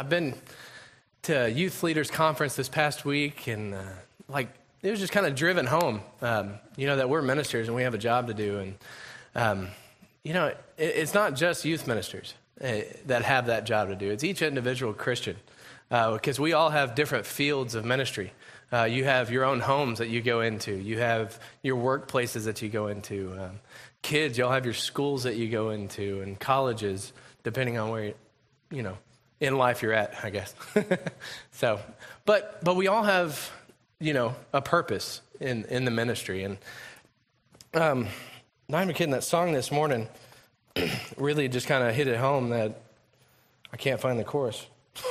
I've been to a youth leaders conference this past week, and it was just kind of driven home, that we're ministers and we have a job to do. And, it's not just youth ministers that have that job to do. It's each individual Christian, because we all have different fields of ministry. You have your own homes that you go into. You have your workplaces that you go into. Kids, y'all have your schools that you go into, and colleges, depending on where, in life you're at, I guess. But we all have, a purpose in the ministry. And not even kidding, that song this morning really just kind of hit it home that I can't find the chorus.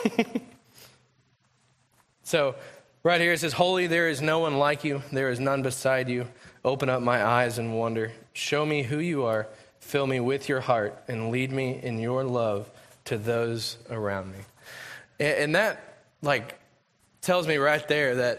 So right here it says, "Holy, there is no one like you. There is none beside you. Open up my eyes and wonder. Show me who you are. Fill me with your heart and lead me in your love to those around me." And that, tells me right there that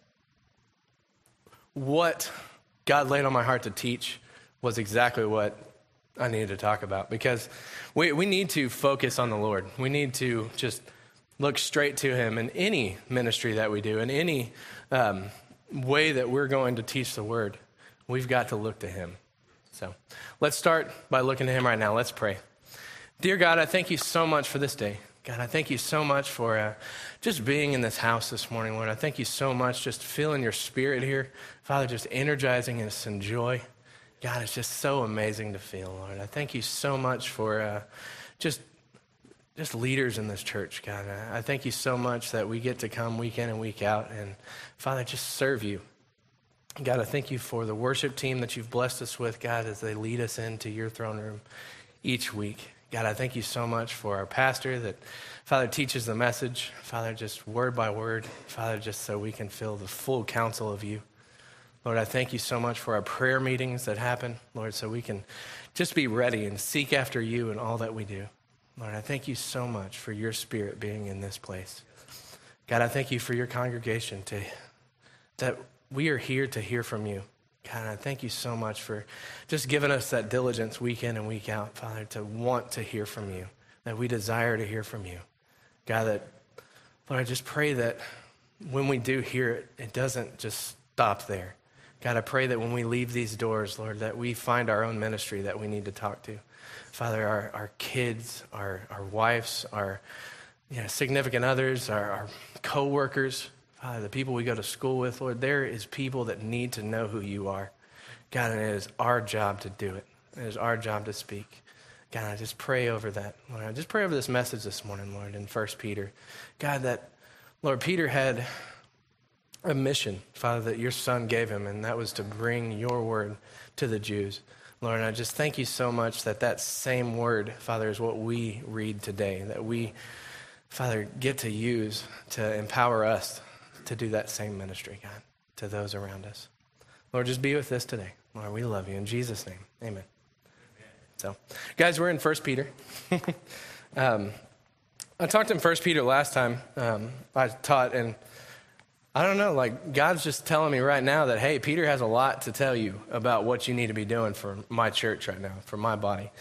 what God laid on my heart to teach was exactly what I needed to talk about, because we need to focus on the Lord. We need to just look straight to him in any ministry that we do, in any way that we're going to teach the word. We've got to look to him. So let's start by looking to him right now. Let's pray. Dear God, I thank you so much for this day. God, I thank you so much for just being in this house this morning, Lord. I thank you so much just feeling your spirit here. Father, just energizing us in joy. God, it's just so amazing to feel, Lord. I thank you so much for just leaders in this church, God. I thank you so much that we get to come week in and week out and, Father, just serve you. God, I thank you for the worship team that you've blessed us with, God, as they lead us into your throne room each week. God, I thank you so much for our pastor that, Father, teaches the message, Father, just word by word, Father, just so we can feel the full counsel of you. Lord, I thank you so much for our prayer meetings that happen, Lord, so we can just be ready and seek after you in all that we do. Lord, I thank you so much for your spirit being in this place. God, I thank you for your congregation, that we are here to hear from you. God, I thank you so much for just giving us that diligence week in and week out, Father, to want to hear from you, that we desire to hear from you. God, Lord, I just pray that when we do hear it, it doesn't just stop there. God, I pray that when we leave these doors, Lord, that we find our own ministry that we need to talk to. Father, our kids, our wives, our significant others, our co-workers, Father, the people we go to school with, Lord, there is people that need to know who you are. God, and it is our job to do it. It is our job to speak. God, I just pray over that. Lord, I just pray over this message this morning, Lord, in 1 Peter. God, that, Lord, Peter had a mission, Father, that your son gave him, and that was to bring your word to the Jews. Lord, and I just thank you so much that same word, Father, is what we read today, that we, Father, get to use to empower us to do that same ministry, God, to those around us. Lord, just be with us today. Lord, we love you. In Jesus' name, amen. So, guys, we're in 1 Peter. I talked in 1 Peter last time I taught, and I don't know, God's just telling me right now that, hey, Peter has a lot to tell you about what you need to be doing for my church right now, for my body.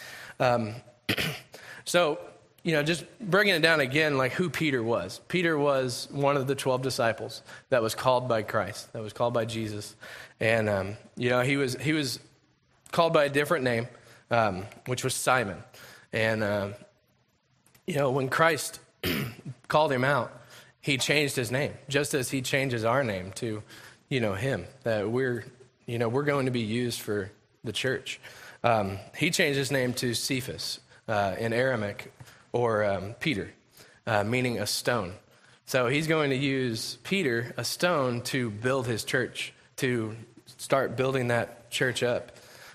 So, just bringing it down again, who Peter was. Peter was one of the 12 disciples that was called by Christ, that was called by Jesus. And, he was called by a different name, which was Simon. And, when Christ called him out, he changed his name, just as he changes our name to, him, that we're going to be used for the church. He changed his name to Cephas in Aramaic, or Peter, meaning a stone. So he's going to use Peter, a stone, to build his church, to start building that church up.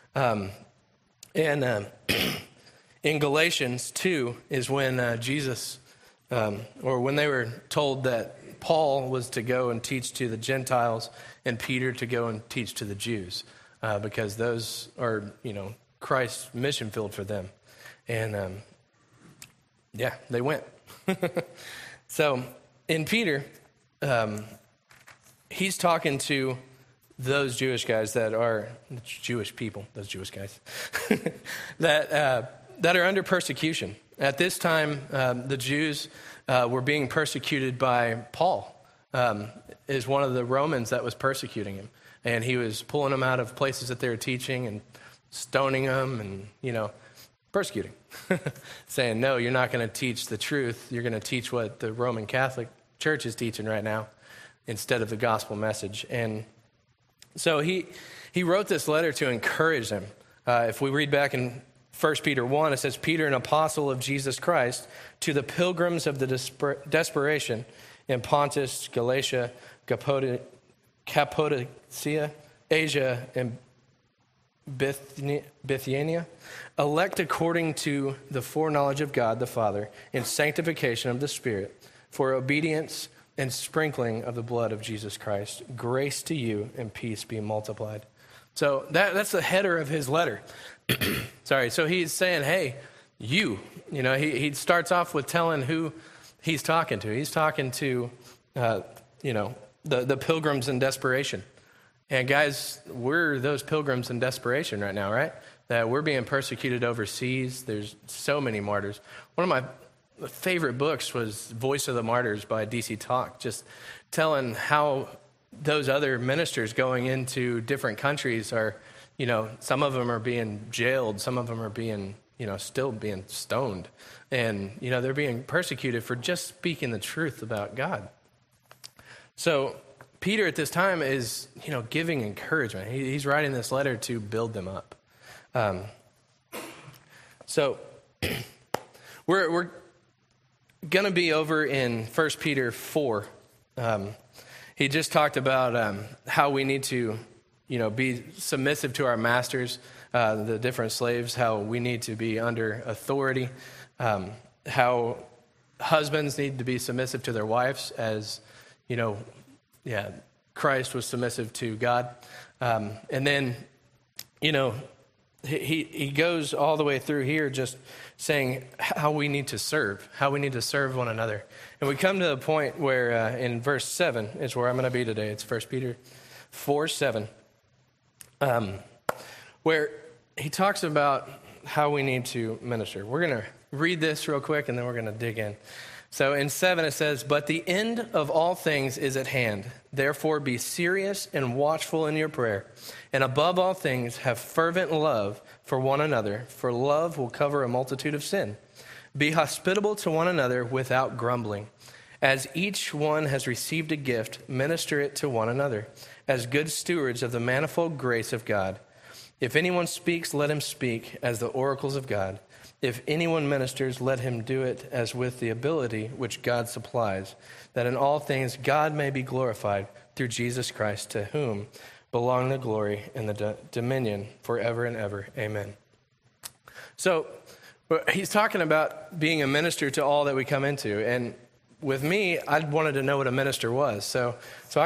In Galatians 2 is when Jesus... or when they were told that Paul was to go and teach to the Gentiles and Peter to go and teach to the Jews, because those are, Christ's mission field for them. And, they went. So in Peter, he's talking to those Jewish guys that are Jewish people, those Jewish guys, that are under persecution. At this time, the Jews, were being persecuted by Paul, is one of the Romans that was persecuting him. And he was pulling them out of places that they were teaching and stoning them and, persecuting. Saying, no, you're not going to teach the truth. You're going to teach what the Roman Catholic Church is teaching right now instead of the gospel message. And so he wrote this letter to encourage them. If we read back in 1 Peter 1, it says, Peter, an apostle of Jesus Christ, to the pilgrims of the desperation in Pontus, Galatia, Cappadocia, Asia, and Bithynia, elect according to the foreknowledge of God the Father in sanctification of the Spirit, for obedience and sprinkling of the blood of Jesus Christ. Grace to you and peace be multiplied. So that's the header of his letter. Sorry. So he's saying, hey, he starts off with telling who he's talking to. He's talking to, the pilgrims in desperation. And guys, we're those pilgrims in desperation right now, right? That we're being persecuted overseas. There's so many martyrs. One of my favorite books was Voice of the Martyrs by DC Talk, just telling how those other ministers going into different countries are, some of them are being jailed, some of them are being, still being stoned. And, they're being persecuted for just speaking the truth about God. So Peter at this time is, giving encouragement. He's writing this letter to build them up. So we're going to be over in 1 Peter 4. He just talked about how we need to, be submissive to our masters, the different slaves, how we need to be under authority, how husbands need to be submissive to their wives as, Christ was submissive to God. And then, he goes all the way through here just saying how we need to serve one another. And we come to the point where in verse 7 is where I'm going to be today. It's 1 Peter 4:7, where he talks about how we need to minister. We're going to read this real quick, and then we're going to dig in. So in 7 it says, but the end of all things is at hand. Therefore be serious and watchful in your prayer. And above all things have fervent love for one another, for love will cover a multitude of sin. Be hospitable to one another without grumbling. As each one has received a gift, minister it to one another, as good stewards of the manifold grace of God. If anyone speaks, let him speak as the oracles of God. If anyone ministers, let him do it as with the ability which God supplies, that in all things God may be glorified through Jesus Christ, to whom belong the glory and the dominion forever and ever. Amen. So he's talking about being a minister to all that we come into. And with me, I wanted to know what a minister was. So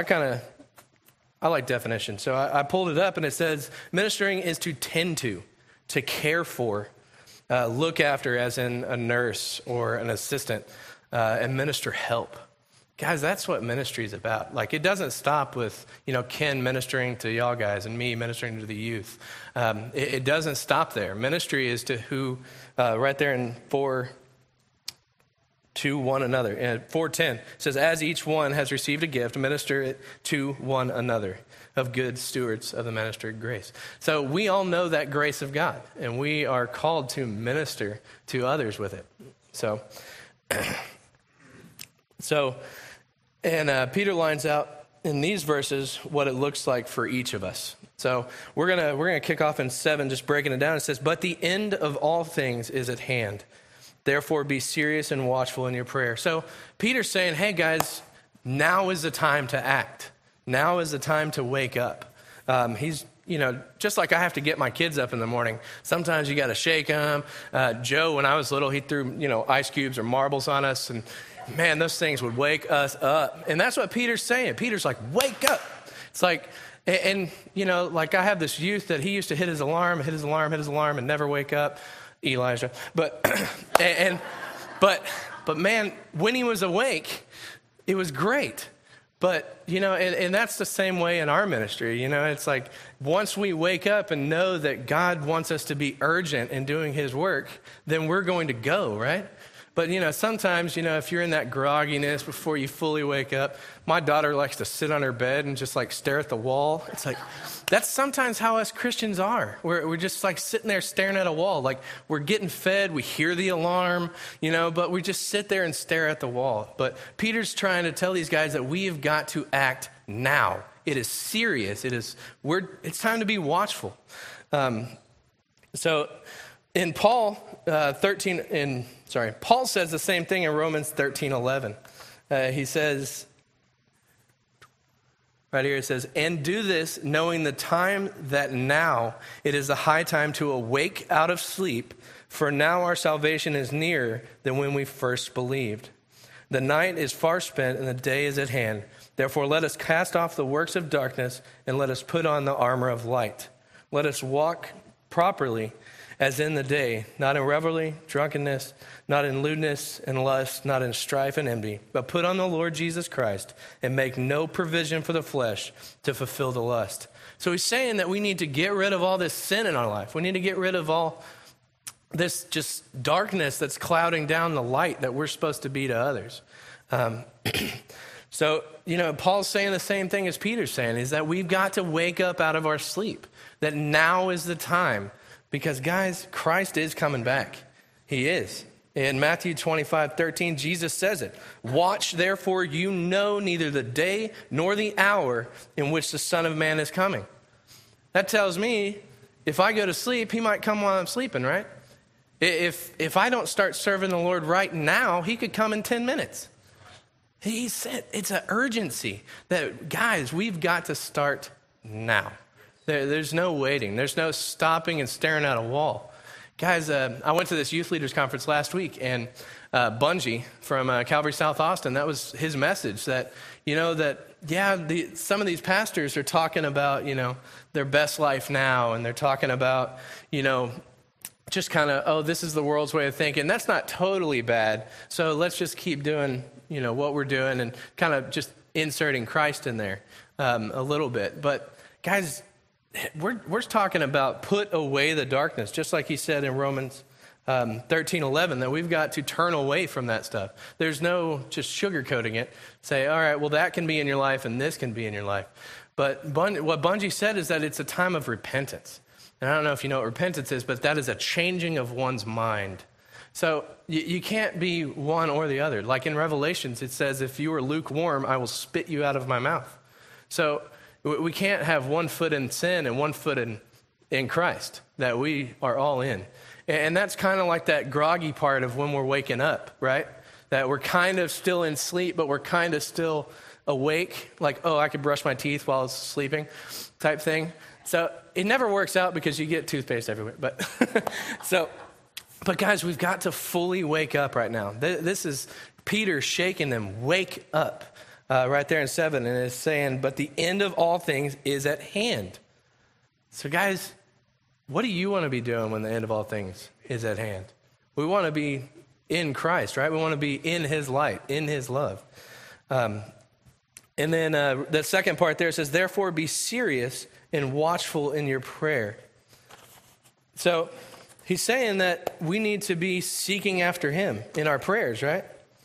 I like definition. So I pulled it up, and it says ministering is to tend to care for, look after, as in a nurse or an assistant, and minister help. Guys, that's what ministry is about. Like, it doesn't stop with, Ken ministering to y'all guys and me ministering to the youth. It doesn't stop there. Ministry is to who, right there in 4, to one another. And 4:10 says, as each one has received a gift, minister it to one another, of good stewards of the ministered grace. So we all know that grace of God, and we are called to minister to others with it. And Peter lines out in these verses what it looks like for each of us. So we're gonna kick off in 7, just breaking it down. It says, but the end of all things is at hand. Therefore be serious and watchful in your prayer. So Peter's saying, hey guys, now is the time to act. Now is the time to wake up. He's, just like I have to get my kids up in the morning. Sometimes you got to shake them. Joe, when I was little, he threw, ice cubes or marbles on us. And man, those things would wake us up. And that's what Peter's saying. Peter's like, wake up. It's like, and like I have this youth that he used to hit his alarm, and never wake up. Elijah. But man, when he was awake, it was great. But, and that's the same way in our ministry. It's like once we wake up and know that God wants us to be urgent in doing his work, then we're going to go, right? But, sometimes, if you're in that grogginess before you fully wake up, my daughter likes to sit on her bed and just like stare at the wall. It's like, that's sometimes how us Christians are. We're just like sitting there staring at a wall. Like we're getting fed, we hear the alarm, but we just sit there and stare at the wall. But Peter's trying to tell these guys that we have got to act now. It is serious. It's time to be watchful. So in Paul Paul says the same thing in Romans 13:11. He says, right here it says, and do this knowing the time that now it is the high time to awake out of sleep, for now our salvation is nearer than when we first believed. The night is far spent and the day is at hand. Therefore let us cast off the works of darkness and let us put on the armor of light. Let us walk properly as in the day, not in revelry, drunkenness, not in lewdness and lust, not in strife and envy, but put on the Lord Jesus Christ and make no provision for the flesh to fulfill the lust. So he's saying that we need to get rid of all this sin in our life. We need to get rid of all this just darkness that's clouding down the light that we're supposed to be to others. So, Paul's saying the same thing as Peter's saying, is that we've got to wake up out of our sleep, that now is the time. Because, guys, Christ is coming back. He is. In Matthew 25:13, Jesus says it. Watch, therefore, you know neither the day nor the hour in which the Son of Man is coming. That tells me if I go to sleep, he might come while I'm sleeping, right? If I don't start serving the Lord right now, he could come in 10 minutes. He said it's an urgency that, guys, we've got to start now. There's no waiting. There's no stopping and staring at a wall. Guys, I went to this youth leaders conference last week, and Bungie from Calvary South Austin, that was his message, that, some of these pastors are talking about, their best life now, and they're talking about, just kind of, this is the world's way of thinking. That's not totally bad. So let's just keep doing, what we're doing and kind of just inserting Christ in there a little bit. But, guys, we're talking about put away the darkness, just like he said in Romans 13:11, that we've got to turn away from that stuff. There's no just sugarcoating it. Say, all right, well, that can be in your life and this can be in your life. But what Bungie said is that it's a time of repentance. And I don't know if you know what repentance is, but that is a changing of one's mind. So you can't be one or the other. Like in Revelations, it says, if you are lukewarm, I will spit you out of my mouth. So we can't have one foot in sin and one foot in Christ, that we are all in. And that's kind of like that groggy part of when we're waking up, right? That we're kind of still in sleep, but we're kind of still awake. Like, I could brush my teeth while I was sleeping type thing. So it never works out because you get toothpaste everywhere. But but guys, we've got to fully wake up right now. This is Peter shaking them. Wake up. Right there in 7, and it's saying, but the end of all things is at hand. So guys, what do you want to be doing when the end of all things is at hand? We want to be in Christ, right? We want to be in his light, in his love. And then the second part there says, therefore be serious and watchful in your prayer. So he's saying that we need to be seeking after him in our prayers, right?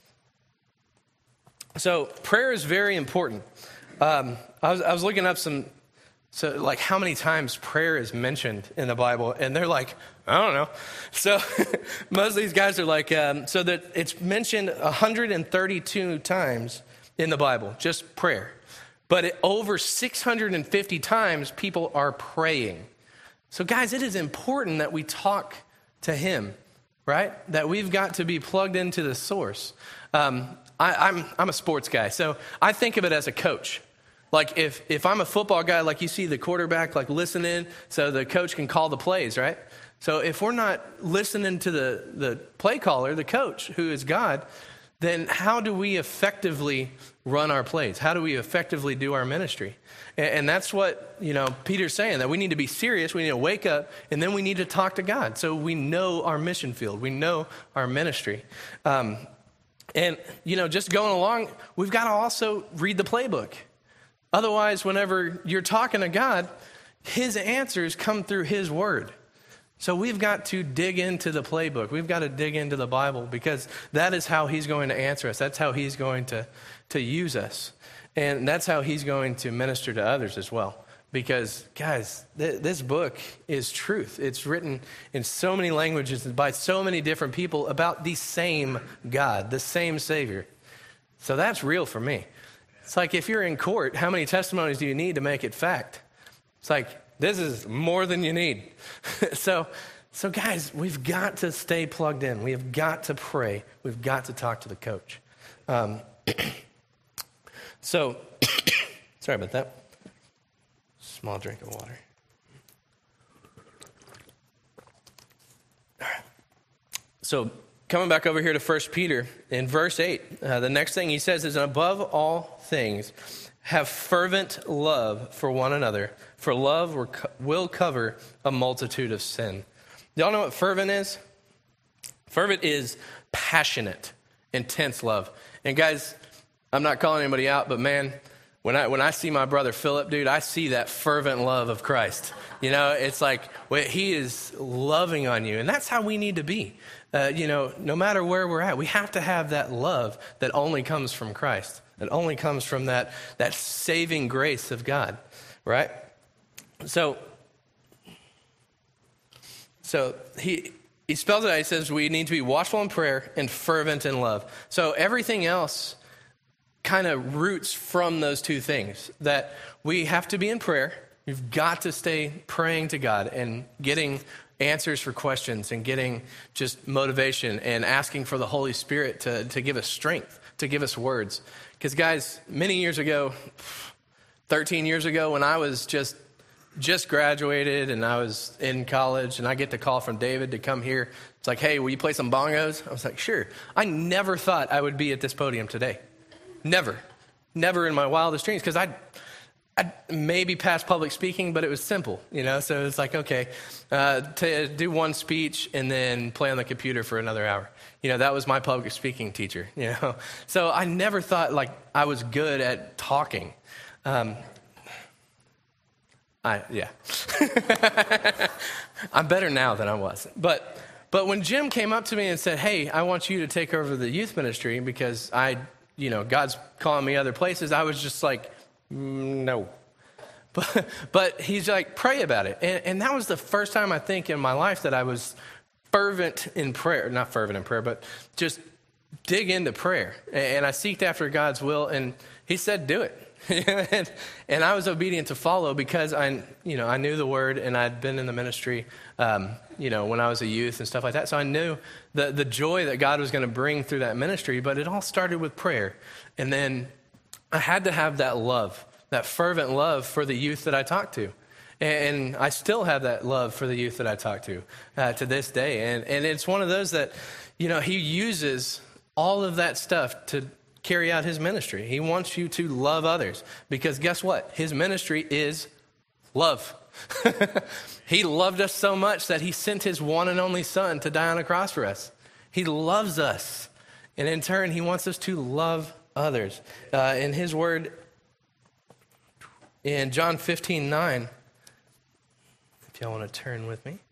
So prayer is very important. I was looking up how many times prayer is mentioned in the Bible, and they're like, I don't know. So most of these guys are like, so that it's mentioned 132 times in the Bible, just prayer. But over 650 times people are praying. So guys, it is important that we talk to him, right? That we've got to be plugged into the source. I'm a sports guy, so I think of it as a coach. Like if I'm a football guy, like you see the quarterback like listening so the coach can call the plays, right? So if we're not listening to the play caller, the coach, who is God, then how do we effectively run our plays? How do we effectively do our ministry? And that's what, Peter's saying, that we need to be serious, we need to wake up, and then we need to talk to God so we know our mission field, we know our ministry. And, just going along, we've got to also read the playbook. Otherwise, whenever you're talking to God, his answers come through his word. So we've got to dig into the playbook. We've got to dig into the Bible, because that is how he's going to answer us. That's how he's going to use us. And that's how he's going to minister to others as well. Because, guys, this book is truth. It's written in so many languages by so many different people about the same God, the same Savior. So that's real for me. It's like if you're in court, how many testimonies do you need to make it fact? It's like, this is more than you need. So guys, we've got to stay plugged in. We have got to pray. We've got to talk to the coach. Sorry about that. Small drink of water. All right. So coming back over here to 1 Peter, in verse 8, the next thing he says is, above all things, have fervent love for one another, for love will cover a multitude of sin. Y'all know what fervent is? Fervent is passionate, intense love. And guys, I'm not calling anybody out, but man, when I see my brother Philip, dude, I see that fervent love of Christ. You know, it's like he is loving on you. And that's how we need to be. No matter where we're at, we have to have that love that only comes from Christ, that only comes from that saving grace of God, right? So he spells it out. He says we need to be watchful in prayer and fervent in love. So everything else kind of roots from those two things, that we have to be in prayer. You've got to stay praying to God and getting answers for questions and getting just motivation and asking for the Holy Spirit to give us strength, to give us words. Because guys, many years ago, 13 years ago, when I was just graduated and I was in college, and I get the call from David to come here. It's like, hey, will you play some bongos? I was like, sure. I never thought I would be at this podium today. Never in my wildest dreams, because I maybe passed public speaking, but it was simple, so it's like, okay, to do one speech and then play on the computer for another hour. That was my public speaking teacher, So I never thought like I was good at talking. I'm better now than I was. But when Jim came up to me and said, hey, I want you to take over the youth ministry because God's calling me other places, I was just like, no. But he's like, pray about it. And that was the first time I think in my life that I was fervent in prayer. Not fervent in prayer, but just dig into prayer. And I seeked after God's will, and he said, do it. and I was obedient to follow because I knew the word, and I'd been in the ministry, when I was a youth and stuff like that. So I knew the joy that God was going to bring through that ministry, but it all started with prayer. And then I had to have that love, that fervent love for the youth that I talked to. And I still have that love for the youth that I talk to this day. And it's one of those that, he uses all of that stuff to carry out his ministry. He wants you to love others because guess what? His ministry is love. He loved us so much that he sent his one and only son to die on a cross for us. He loves us. And in turn, he wants us to love others. In his word, in John 15:9, if y'all want to turn with me.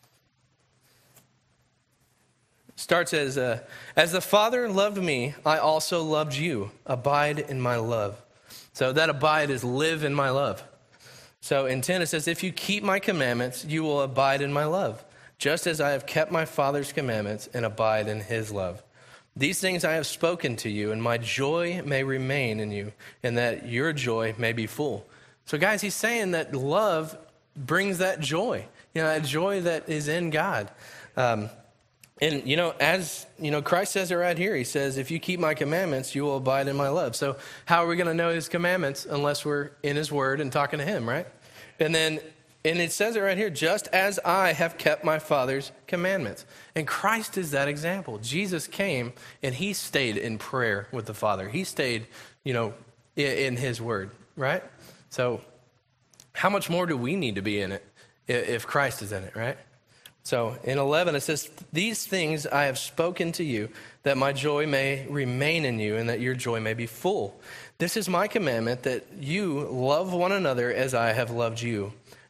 Starts as the Father loved me, I also loved you. Abide in my love. So that abide is live in my love. So in 10 it says, if you keep my commandments, you will abide in my love, just as I have kept my Father's commandments and abide in his love. These things I have spoken to you, and my joy may remain in you, and that your joy may be full. So guys, he's saying that love brings that joy, that joy that is in God. And, as, Christ says it right here. He says, if you keep my commandments, you will abide in my love. So how are we going to know his commandments unless we're in his word and talking to him, right? And it says it right here, just as I have kept my Father's commandments. And Christ is that example. Jesus came and he stayed in prayer with the Father. He stayed, in his word, right? So how much more do we need to be in it if Christ is in it, right? So in 11, it says, these things I have spoken to you, that my joy may remain in you and that your joy may be full. This is my commandment, that you love one another as I have loved you.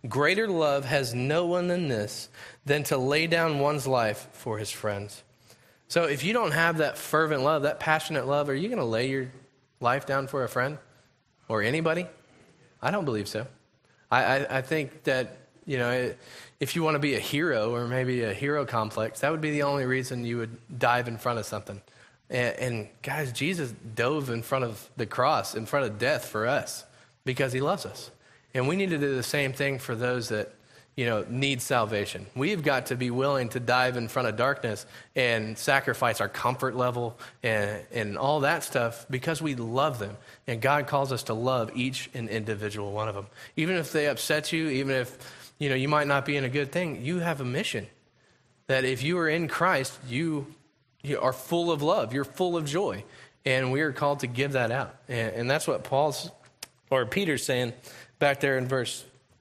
Greater love has no one than this, than to lay down one's life for his friends. So if you don't have that fervent love, that passionate love, are you going to lay your life down for a friend or anybody? I don't believe so. I think that, if you want to be a hero or maybe a hero complex, that would be the only reason you would dive in front of something. And guys, Jesus dove in front of the cross, in front of death for us because he loves us. And we need to do the same thing for those that, need salvation. We've got to be willing to dive in front of darkness and sacrifice our comfort level and all that stuff because we love them. And God calls us to love each and individual one of them. Even if they upset you, even if, you might not be in a good thing, you have a mission. That if you are in Christ, you are full of love. You're full of joy. And we are called to give that out. And that's what Peter's saying back there in verse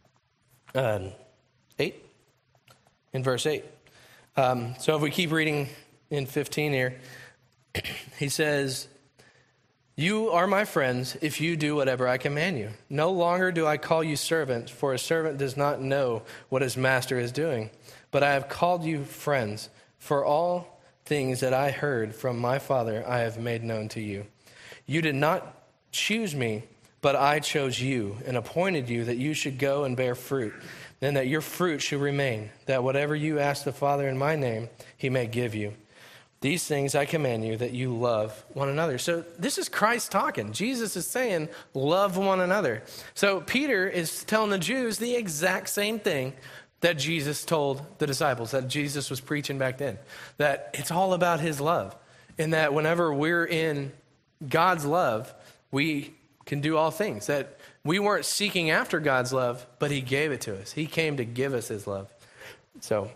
8. In verse 8. So if we keep reading in 15 here, he says, "You are my friends if you do whatever I command you. No longer do I call you servants, for a servant does not know what his master is doing. But I have called you friends, for all things that I heard from my Father I have made known to you. You did not choose me, but I chose you and appointed you that you should go and bear fruit, and that your fruit should remain, that whatever you ask the Father in my name, he may give you. These things I command you, that you love one another." So this is Christ talking. Jesus is saying, love one another. So Peter is telling the Jews the exact same thing that Jesus told the disciples, that Jesus was preaching back then, that it's all about his love. And that whenever we're in God's love, we can do all things. That we weren't seeking after God's love, but he gave it to us. He came to give us his love. So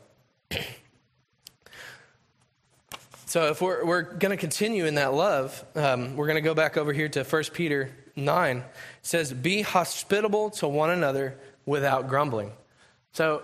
if we're going to continue in that love, we're going to go back over here to 1 Peter 9. It says, "Be hospitable to one another without grumbling." So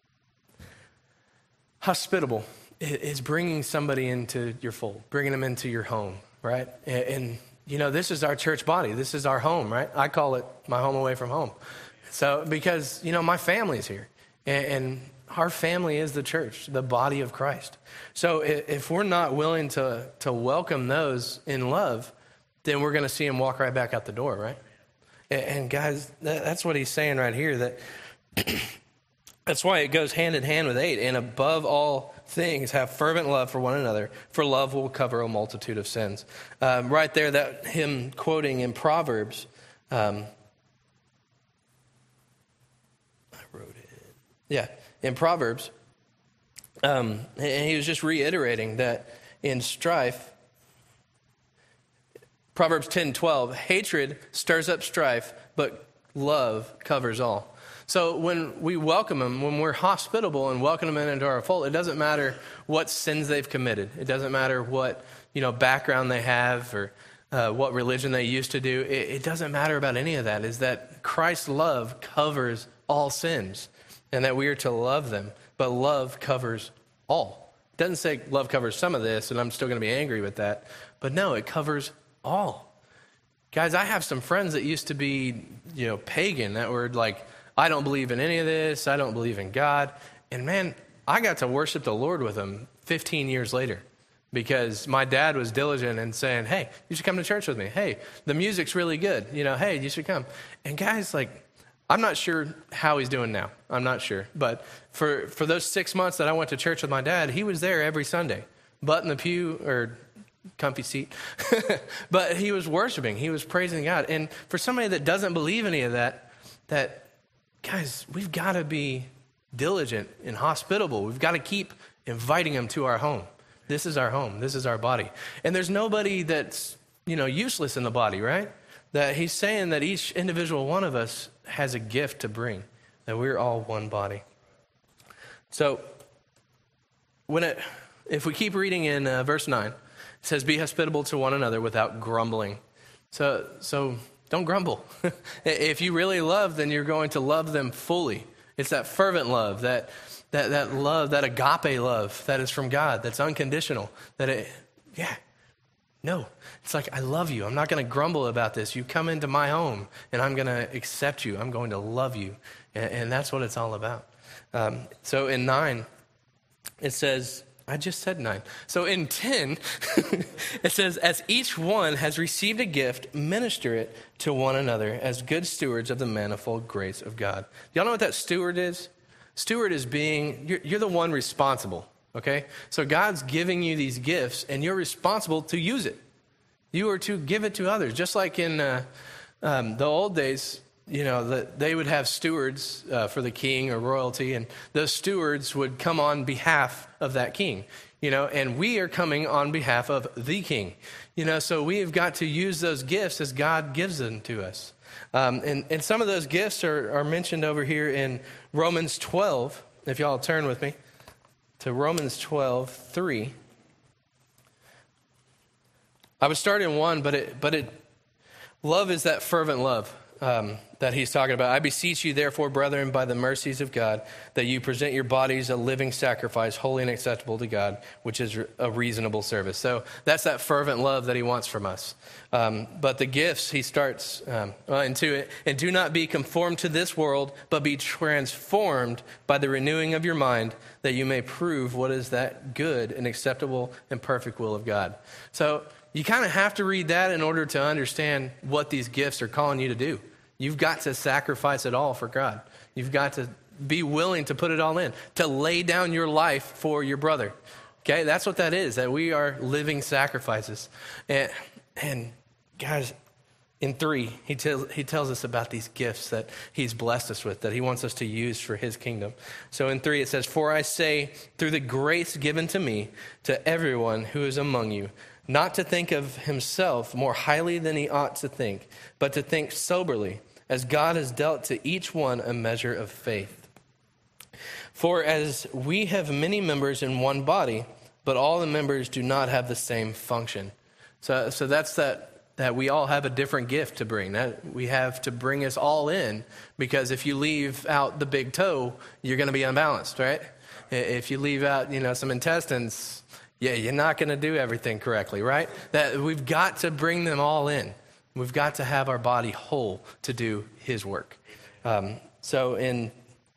hospitable is bringing somebody into your fold, bringing them into your home, right? And this is our church body. This is our home, right? I call it my home away from home. So because, my family's here. And our family is the church, the body of Christ. So if we're not willing to welcome those in love, then we're going to see them walk right back out the door, right? And guys, that's what he's saying right here. That that's why it goes hand in hand with 8. "And above all things, have fervent love for one another, for love will cover a multitude of sins." Right there, that him quoting in Proverbs. I wrote it. Yeah, in Proverbs. And he was just reiterating that in strife, Proverbs 10:12, "Hatred stirs up strife, but love covers all." So when we welcome them, when we're hospitable and welcome them into our fold, it doesn't matter what sins they've committed. It doesn't matter what background they have or what religion they used to do. It doesn't matter about any of that. Is that Christ's love covers all sins, and that we are to love them. But love covers all. It doesn't say love covers some of this, and I'm still going to be angry with that. But no, it covers all. Guys, I have some friends that used to be, pagan, that were like, I don't believe in any of this. I don't believe in God. And man, I got to worship the Lord with them 15 years later because my dad was diligent in saying, "Hey, you should come to church with me. Hey, the music's really good. Hey, you should come." And guys, I'm not sure how he's doing now. I'm not sure. But for those 6 months that I went to church with my dad, he was there every Sunday, butt in the pew or comfy seat. But he was worshiping. He was praising God. And for somebody that doesn't believe any of that, guys, we've got to be diligent and hospitable. We've got to keep inviting them to our home. This is our home. This is our body. And there's nobody that's, useless in the body, right? That he's saying that each individual one of us has a gift to bring, that we're all one body. So if we keep reading in verse 9, it says, "Be hospitable to one another without grumbling." So don't grumble. If you really love, then you're going to love them fully. It's that fervent love, that love, that agape love that is from God, that's unconditional. No, it's like, I love you. I'm not going to grumble about this. You come into my home, and I'm going to accept you. I'm going to love you. And that's what it's all about. So in 9, it says, I just said 9. So in 10, it says, as each one has received a gift, minister it to one another as good stewards of the manifold grace of God. Y'all know what that steward is? Steward is being, you're the one responsible. Okay, so God's giving you these gifts, and you're responsible to use it. You are to give it to others. Just like in the old days, they would have stewards for the king or royalty, and those stewards would come on behalf of that king. And we are coming on behalf of the king. So we have got to use those gifts as God gives them to us. And some of those gifts are mentioned over here in Romans 12. If y'all turn with me to Romans 12:3. I would start in 1, but love is that fervent love that he's talking about. I beseech you, therefore, brethren, by the mercies of God, that you present your bodies a living sacrifice, holy and acceptable to God, which is a reasonable service. So that's that fervent love that he wants from us. But the gifts, he starts into it. And do not be conformed to this world, but be transformed by the renewing of your mind, that you may prove what is that good and acceptable and perfect will of God. So you kind of have to read that in order to understand what these gifts are calling you to do. You've got to sacrifice it all for God. You've got to be willing to put it all in, to lay down your life for your brother. Okay, that's what that is, that we are living sacrifices. And guys, in 3, he tells us about these gifts that he's blessed us with, that he wants us to use for his kingdom. So in 3 it says, for I say, through the grace given to me, to everyone who is among you, not to think of himself more highly than he ought to think, but to think soberly, as God has dealt to each one a measure of faith. For as we have many members in one body, but all the members do not have the same function. So that's that we all have a different gift to bring. That we have to bring us all in, because if you leave out the big toe, you're going to be unbalanced, right? If you leave out, some intestines, you're not going to do everything correctly, right? That we've got to bring them all in. We've got to have our body whole to do his work. So in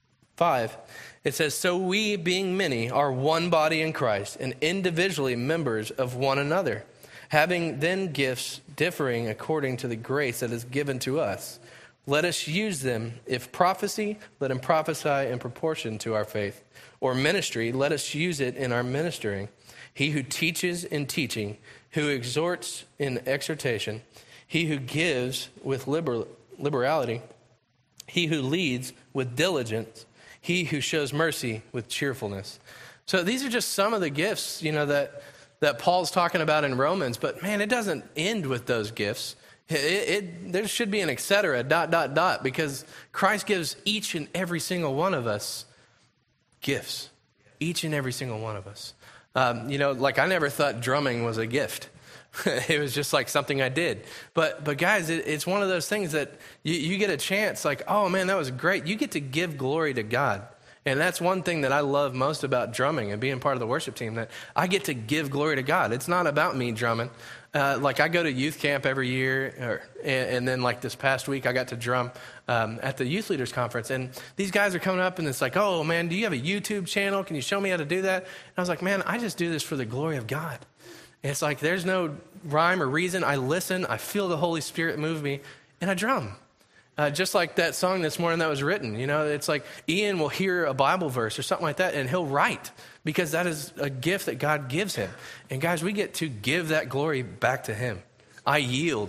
5, it says, so we, being many, are one body in Christ, and individually members of one another, having then gifts differing according to the grace that is given to us. Let us use them. If prophecy, let him prophesy in proportion to our faith. Or ministry, let us use it in our ministering. He who teaches in teaching, who exhorts in exhortation, he who gives with liberality, he who leads with diligence, he who shows mercy with cheerfulness. So these are just some of the gifts, that Paul's talking about in Romans. But man, it doesn't end with those gifts. There should be an et cetera, ... because Christ gives each and every single one of us gifts. Each and every single one of us. Like I never thought drumming was a gift. It was just like something I did. But guys, it's one of those things that you get a chance, like, oh man, that was great. You get to give glory to God. And that's one thing that I love most about drumming and being part of the worship team, that I get to give glory to God. It's not about me drumming. Like I go to youth camp every year, and then like this past week I got to drum at the Youth Leaders Conference. And these guys are coming up and it's like, oh man, do you have a YouTube channel? Can you show me how to do that? And I was like, man, I just do this for the glory of God. And it's like there's no rhyme or reason. I listen, I feel the Holy Spirit move me, and I drum. Just like that song this morning that was written. It's like Ian will hear a Bible verse or something like that, and he'll write, because that is a gift that God gives him. And guys, we get to give that glory back to him. I yield.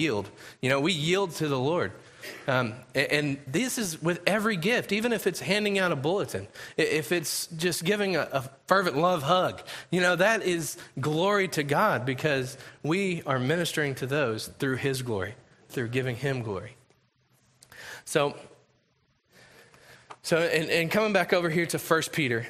We yield to the Lord. And this is with every gift, even if it's handing out a bulletin, if it's just giving a fervent love hug, that is glory to God, because we are ministering to those through his glory, through giving him glory. So coming back over here to 1 Peter,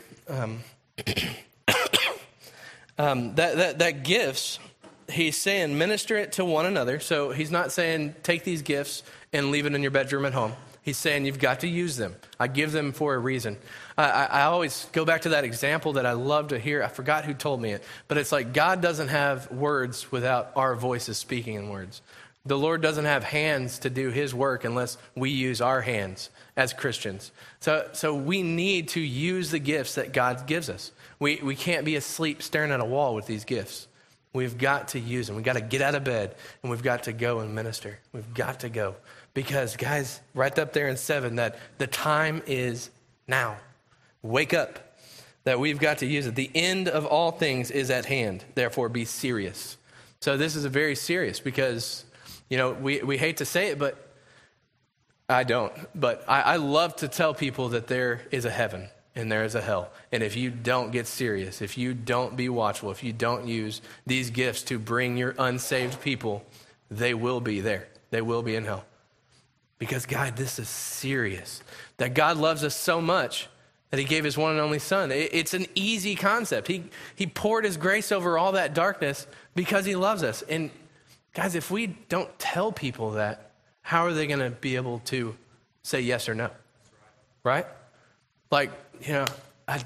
that gifts, he's saying minister it to one another. So he's not saying take these gifts and leave it in your bedroom at home. He's saying you've got to use them. I give them for a reason. I always go back to that example that I love to hear. I forgot who told me it, but it's like God doesn't have words without our voices speaking in words. The Lord doesn't have hands to do his work unless we use our hands as Christians. So we need to use the gifts that God gives us. We can't be asleep staring at a wall with these gifts. We've got to use them. We've got to get out of bed, and we've got to go and minister. We've got to go. Because, guys, right up there in 7, that the time is now. Wake up. That we've got to use it. The end of all things is at hand. Therefore, be serious. So this is a very serious because, we hate to say it, but I don't. But I love to tell people that there is a heaven and there is a hell. And if you don't get serious, if you don't be watchful, if you don't use these gifts to bring your unsaved people, they will be there. They will be in hell. Because, God, this is serious. That God loves us so much that he gave his one and only son. It's an easy concept. He poured his grace over all that darkness because he loves us. And, guys, if we don't tell people that, how are they going to be able to say yes or no? Right? Like, I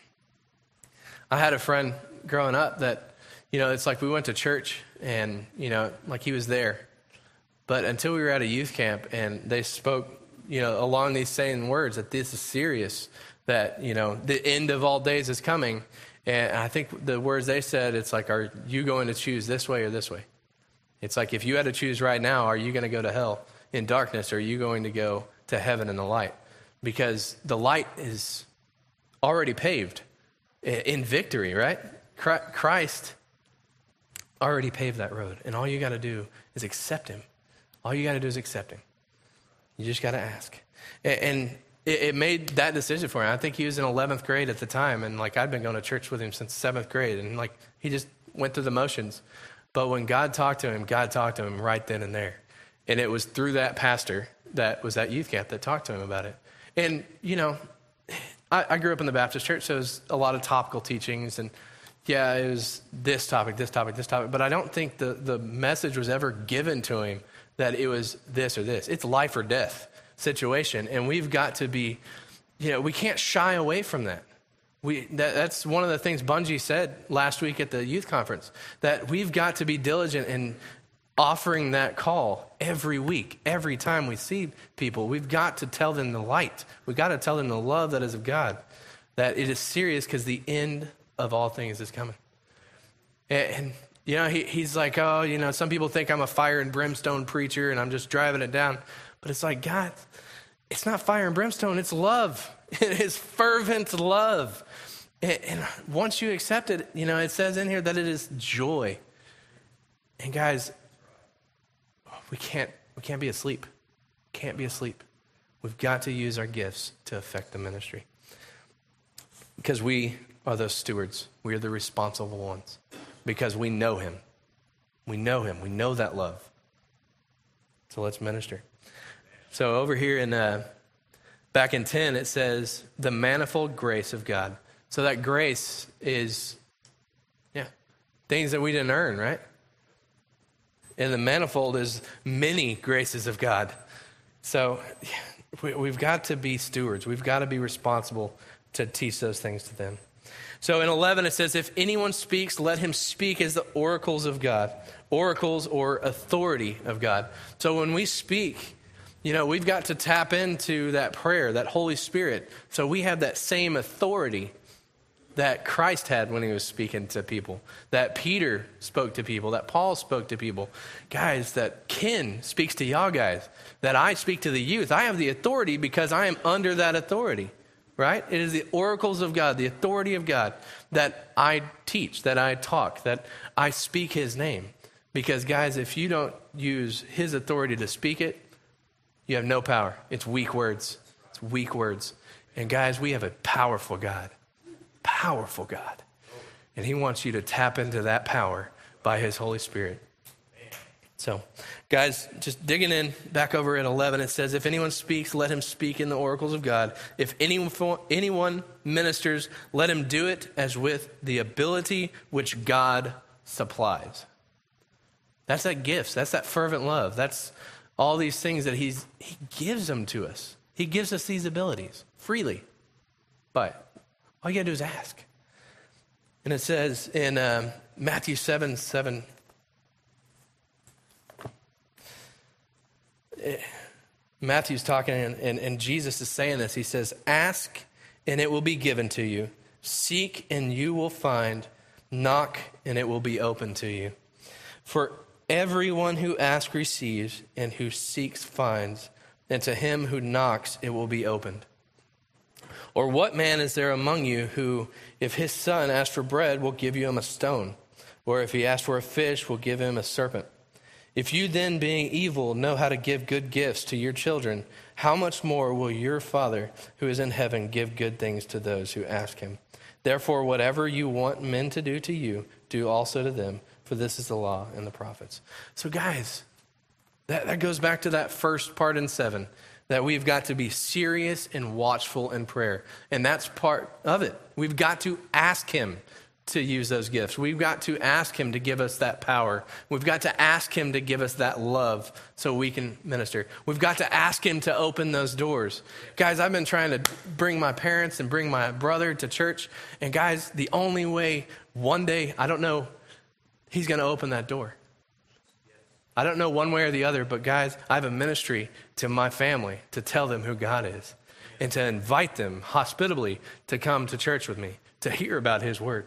had a friend growing up that, it's like we went to church and, like he was there. But until we were at a youth camp and they spoke, along these same words that this is serious, that, the end of all days is coming. And I think the words they said, it's like, are you going to choose this way or this way? It's like, if you had to choose right now, are you going to go to hell in darkness or are you going to go to heaven in the light? Because the light is already paved in victory, right? Christ already paved that road. And all you got to do is accept him. All you got to do is accept him. You just got to ask. And it made that decision for him. I think he was in 11th grade at the time. And I'd been going to church with him since 7th grade. And he just went through the motions. But when God talked to him right then and there. And it was through that pastor that was at youth camp that talked to him about it. And, I grew up in the Baptist church, so it was a lot of topical teachings. And, yeah, it was this topic. But I don't think the message was ever given to him that it was this or this. It's life or death situation. And we've got to be, we can't shy away from that. That's one of the things Bungie said last week at the youth conference, that we've got to be diligent in offering that call every week, every time we see people. We've got to tell them the light. We've got to tell them the love that is of God, that it is serious because the end of all things is coming. And he's like, some people think I'm a fire and brimstone preacher and I'm just driving it down. But it's like, God, it's not fire and brimstone, it's love. It is fervent love. And once you accept it, it says in here that it is joy. And guys, we can't be asleep. Can't be asleep. We've got to use our gifts to affect the ministry. Because we are those stewards. We are the responsible ones. Because we know him. We know him. We know that love. So let's minister. So over here in back in 10, it says the manifold grace of God. So that grace is, things that we didn't earn, right? And the manifold is many graces of God. So we've got to be stewards. We've got to be responsible to teach those things to them. So in 11, it says, if anyone speaks, let him speak as the oracles of God. Oracles or authority of God. So when we speak, we've got to tap into that prayer, that Holy Spirit. So we have that same authority that Christ had when he was speaking to people, that Peter spoke to people, that Paul spoke to people. Guys, that Ken speaks to y'all guys, that I speak to the youth. I have the authority because I am under that authority, right? It is the oracles of God, the authority of God that I teach, that I talk, that I speak his name. Because, guys, if you don't use his authority to speak it, you have no power. It's weak words. It's weak words. And, guys, we have a powerful God. Powerful God. And he wants you to tap into that power by his Holy Spirit. So, guys, just digging in back over at 11, it says, if anyone speaks, let him speak in the oracles of God. If anyone ministers, let him do it as with the ability which God supplies. That's that gifts. That's that fervent love. That's all these things that he gives them to us. He gives us these abilities freely. But all you got to do is ask. And it says in Matthew 7:7, Matthew's talking and Jesus is saying this. He says, ask and it will be given to you. Seek and you will find. Knock and it will be open to you. For everyone who asks receives, and who seeks finds, and to him who knocks it will be opened. Or what man is there among you who, if his son asks for bread, will give him a stone? Or if he asks for a fish, will give him a serpent? If you then, being evil, know how to give good gifts to your children, how much more will your Father who is in heaven give good things to those who ask him? Therefore, whatever you want men to do to you, do also to them, for this is the law and the prophets. So guys, that goes back to that first part in 7, that we've got to be serious and watchful in prayer. And that's part of it. We've got to ask him to use those gifts. We've got to ask him to give us that power. We've got to ask him to give us that love so we can minister. We've got to ask him to open those doors. Guys, I've been trying to bring my parents and bring my brother to church. And guys, the only way one day, I don't know, he's going to open that door. I don't know one way or the other, but guys, I have a ministry to my family to tell them who God is and to invite them hospitably to come to church with me, to hear about his word.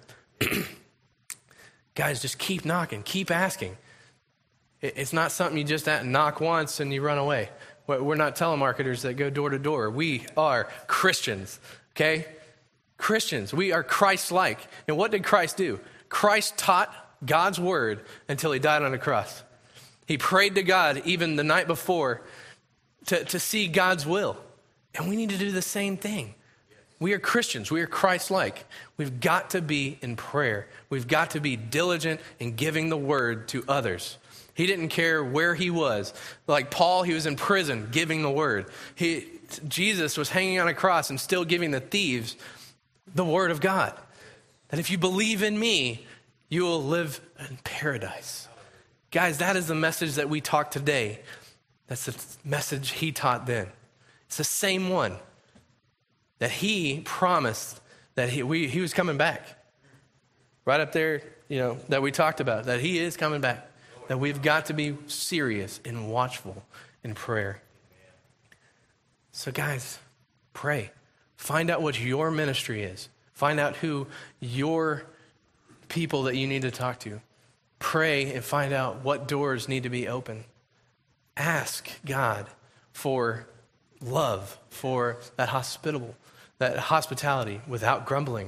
Guys, just keep knocking, keep asking. It's not something you just knock once and you run away. We're not telemarketers that go door to door. We are Christians, okay? Christians, we are Christ-like. And what did Christ do? Christ taught God's word until he died on the cross. He prayed to God even the night before to see God's will. And we need to do the same thing. We are Christians. We are Christ-like. We've got to be in prayer. We've got to be diligent in giving the word to others. He didn't care where he was. Like Paul, he was in prison giving the word. Jesus was hanging on a cross and still giving the thieves the word of God. That if you believe in me, you will live in paradise. Guys, that is the message that we talk today. That's the message he taught then. It's the same one. That he promised that he was coming back. Right up there, that we talked about, that he is coming back. That we've got to be serious and watchful in prayer. So guys, pray. Find out what your ministry is. Find out who your people that you need to talk to. Pray and find out what doors need to be open. Ask God for love, for that hospitality without grumbling.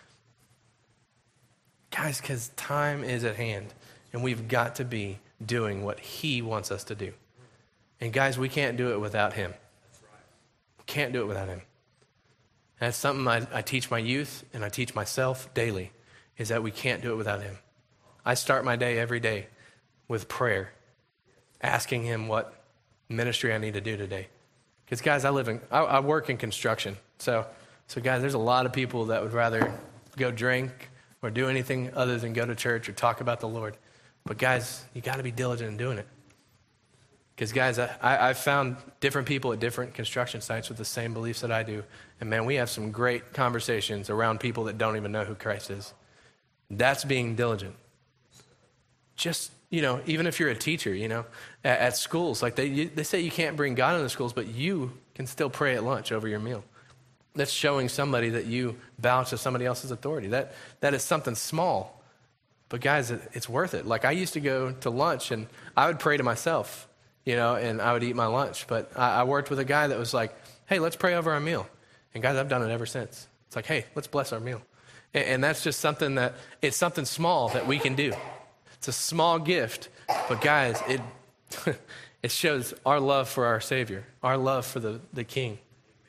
Guys, because time is at hand and we've got to be doing what he wants us to do. And guys, we can't do it without him. We can't do it without him. That's something I teach my youth and I teach myself daily, is that we can't do it without him. I start my day every day with prayer, asking him what ministry I need to do today. Because guys, I work in construction. So guys, there's a lot of people that would rather go drink or do anything other than go to church or talk about the Lord. But guys, you got to be diligent in doing it. Because guys, I've found different people at different construction sites with the same beliefs that I do. And man, we have some great conversations around people that don't even know who Christ is. That's being diligent. Just, even if you're a teacher, at schools, like they say you can't bring God into schools, but you can still pray at lunch over your meal. That's showing somebody that you bow to somebody else's authority. That is something small. But guys, it's worth it. Like I used to go to lunch and I would pray to myself, and I would eat my lunch. But I worked with a guy that was like, hey, let's pray over our meal. And guys, I've done it ever since. It's like, hey, let's bless our meal. And that's just something it's something small that we can do. It's a small gift, but guys, it shows our love for our Savior, our love for the King.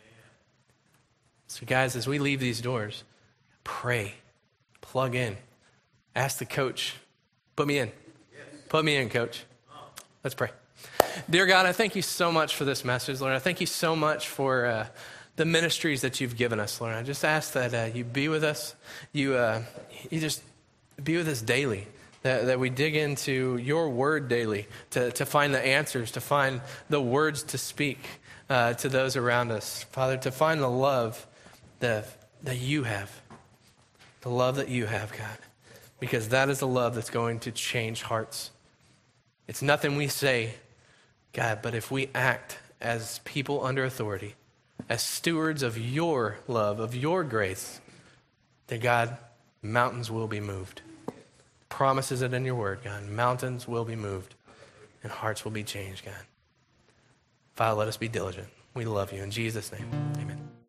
So guys, as we leave these doors, pray, plug in, ask the coach, put me in. Put me in, coach. Let's pray. Dear God, I thank you so much for this message, Lord. I thank you so much for the ministries that you've given us, Lord. I just ask that you be with us. You just be with us daily. That we dig into your word daily to find the answers, to find the words to speak. to those around us. Father, to find the love that you have. The love that you have, God. Because that is the love that's going to change hearts. It's nothing we say, God, but if we act as people under authority, as stewards of your love, of your grace, that God, mountains will be moved. Promises it in your word, God. Mountains will be moved and hearts will be changed, God. Father, let us be diligent. We love you. In Jesus' name, amen.